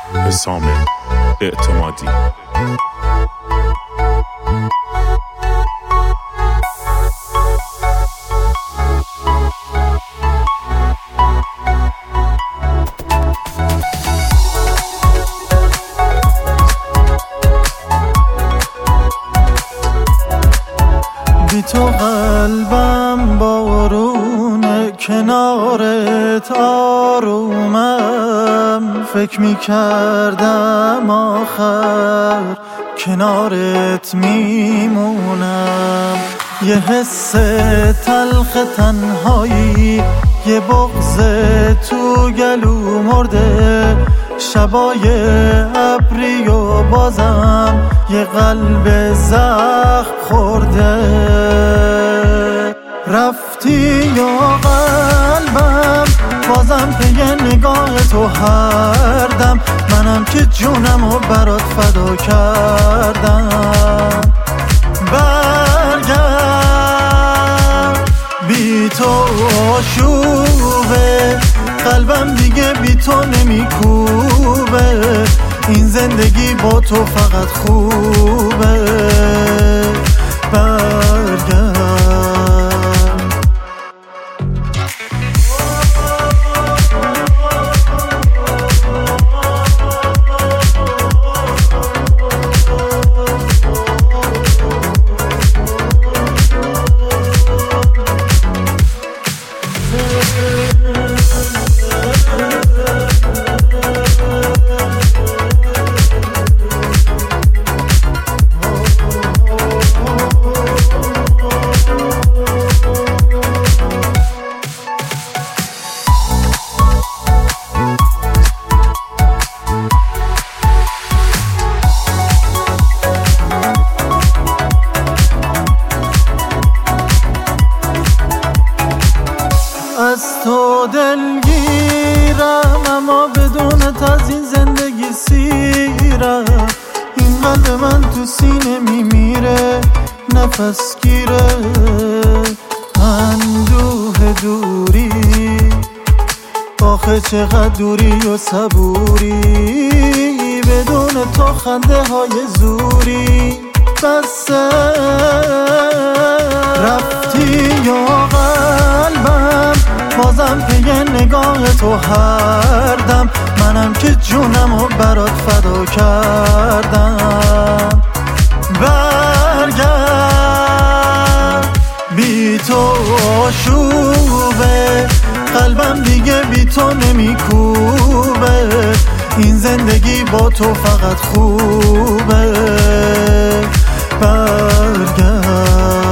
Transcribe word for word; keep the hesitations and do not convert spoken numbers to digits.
حسام اعتمادی. بی تو قلبم بارونه، کنارت آرومم. فکر می کردم آخر کنارت میمونم. یه حس تلخ تنهایی، یه بغض تو گلو مرده. شبای ابری و بازم یه قلب زخم خورده. رفتی یا قلبم بازم پی نگاه تو هر دم. منم که جونمو برات فدا کردم. برگرد، بی تو آشوبه، قلبم دیگه بی تو نمیکوبه. این زندگی با تو فقط خوبه. برگرد. از تو دلگیرم، اما بدونت از این زندگی سیرم. این قلب من تو سینه میمیره، نفس گیره. اندوه دوری، آخه چقدر دوری و صبوری. بدون تو خنده های زوری بسه. رفتی یا قلبم بازم پی نگاه تو هر دم. منم که جونمو برات فدا کردم. برگرد، بی تو آشوبه، قلبم دیگه بی تو نمیکوبه. این زندگی با تو فقط خوبه. برگرد.